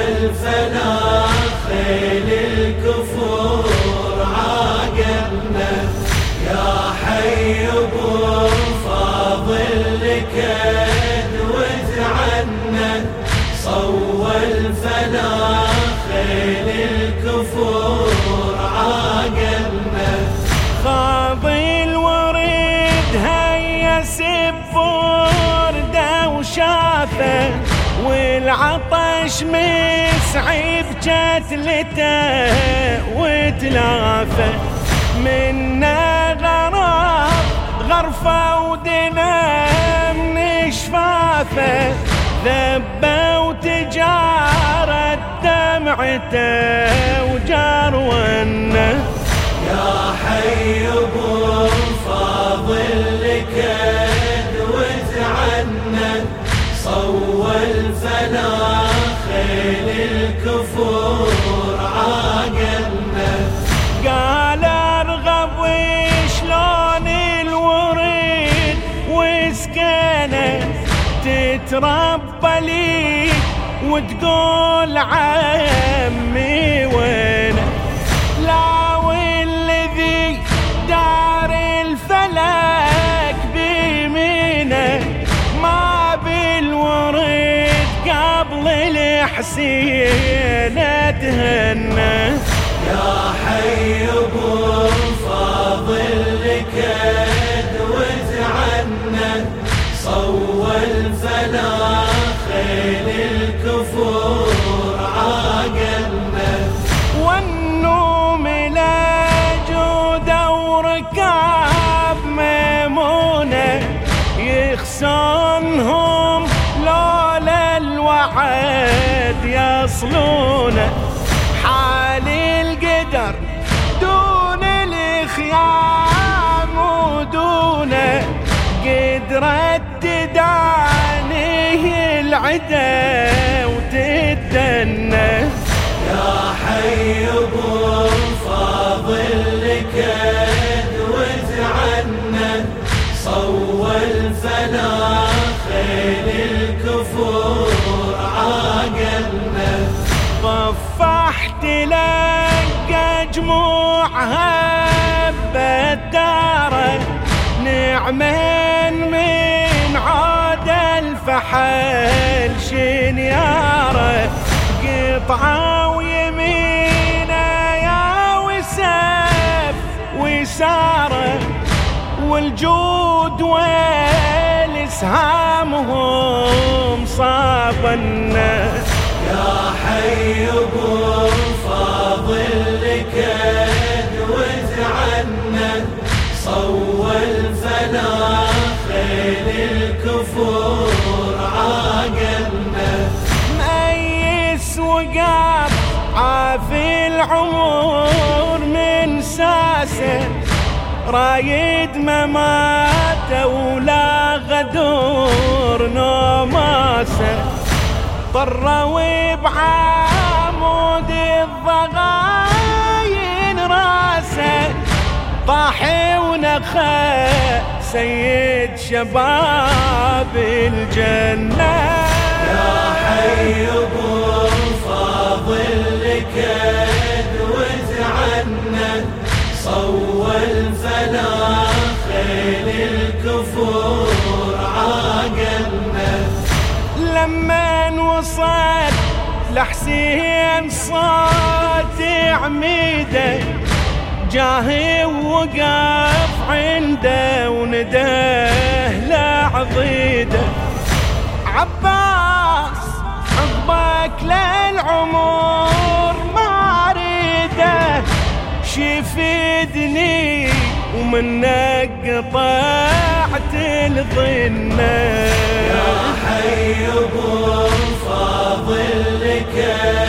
الفلا خيل الكفور عاقلنا، يا حي ابو فاضل لك ادوت عنا، صوى الفلا خيل الكفور عاقلنا. خاض الورد هيا سبورده وشافه، والعطش مسعي بجتلته وتلافه، منا غرفه ودنا من شفافه، ذبه وتجارة دمعته وجرونا. يا حي ابو فاضل لك ادوت عنا، صوى الفلا خيل الكفور عاقلنا. قال ارغب وشلون الورد وسكنه تتربى لي وتقول عمي وينه، لا والذي دار الفلك بيمينه، ما بالورد قبل الحسين اتهنى. يا حي ابو فاضل لك ادوت عنا، صوى الفلا خيل الكفور عاقلنا. والنوم لا جود وركاب ميمونه، يخسنهم لولا الوعد يصلونه، حال القدر دون الخيام ودونه، قدرت تدانيه العدا وتدنى. يا حي ابو فاضل لك ادوت عنا، صوى الفلا خيل الكفور عاقلنا. طفحت لك جموعها بالدار، نعمين من عاد الفحل شنياره، قطعه ويمينه يا وسف وساره، والجود والاسهامهم صابنا. يا حي ابو فاضل لك ادوت عنا، صوى الفلا خيل الكفور عاقلنا. ميس وقاب عافي العمر من ساسه، رايد مماته ولا غدور نوماسه، طروا بعمود الضغاين راسه، طاحي ونخى سيد شباب الجنة. يا حي ابو فاضل لك ادوت عنا، صوى الفلا خيل الكفور عاقلنا. لما وصل لحسين صوت عميده، جاهي ووقف عنده ونداه لعضيده، عباس عقبك للعمر ما اريده، شفدني ومنك قطعت الظنه. يا حي ابو فاضل لك